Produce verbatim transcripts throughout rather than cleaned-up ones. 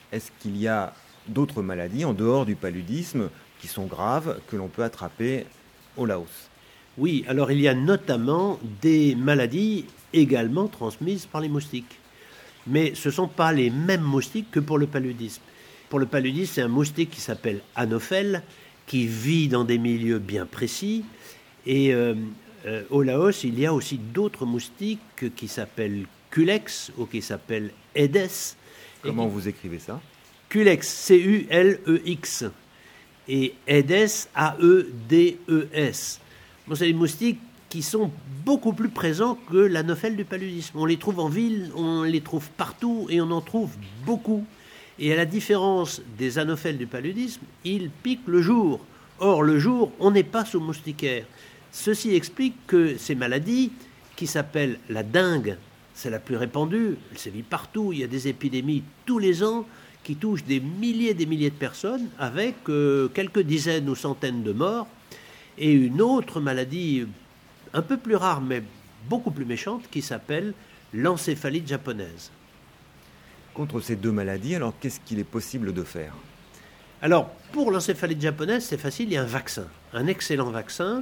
est-ce qu'il y a d'autres maladies en dehors du paludisme qui sont graves, que l'on peut attraper au Laos? Oui, alors il y a notamment des maladies également transmises par les moustiques. Mais ce ne sont pas les mêmes moustiques que pour le paludisme. Pour le paludisme, c'est un moustique qui s'appelle Anophèle, qui vit dans des milieux bien précis. Et euh, euh, au Laos, il y a aussi d'autres moustiques qui s'appellent Culex ou qui s'appellent Aedes. Comment qui... vous écrivez ça? Culex, C U L E X. Et Aedes, A E D E S. Bon, c'est des moustiques qui sont beaucoup plus présents que l'anophèle du paludisme. On les trouve en ville, on les trouve partout et on en trouve beaucoup. Et à la différence des anophèles du paludisme, ils piquent le jour. Or, le jour, on n'est pas sous moustiquaire. Ceci explique que ces maladies, qui s'appellent la dengue, c'est la plus répandue, elle sévit partout, il y a des épidémies tous les ans qui touchent des milliers et des milliers de personnes avec euh, quelques dizaines ou centaines de morts. Et une autre maladie un peu plus rare, mais beaucoup plus méchante, qui s'appelle l'encéphalite japonaise. Contre ces deux maladies, alors qu'est-ce qu'il est possible de faire? Alors, pour l'encéphalite japonaise, c'est facile, il y a un vaccin, un excellent vaccin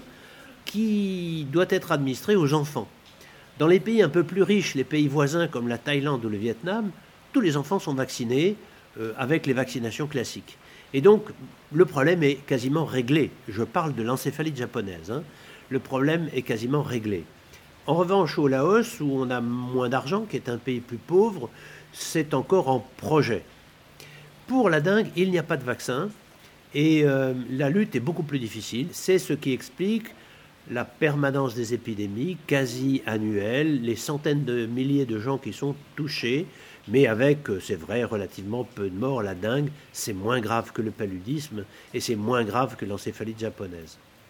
qui doit être administré aux enfants. Dans les pays un peu plus riches, les pays voisins comme la Thaïlande ou le Vietnam, tous les enfants sont vaccinés euh, avec les vaccinations classiques. Et donc, le problème est quasiment réglé. Je parle de l'encéphalite japonaise. Hein. Le problème est quasiment réglé. En revanche, au Laos, où on a moins d'argent, qui est un pays plus pauvre, c'est encore en projet. Pour la dengue, il n'y a pas de vaccin et euh, la lutte est beaucoup plus difficile. C'est ce qui explique la permanence des épidémies quasi annuelles, les centaines de milliers de gens qui sont touchés, mais avec, c'est vrai, relativement peu de morts. La dengue, c'est moins grave que le paludisme et c'est moins grave que l'encéphalite japonaise.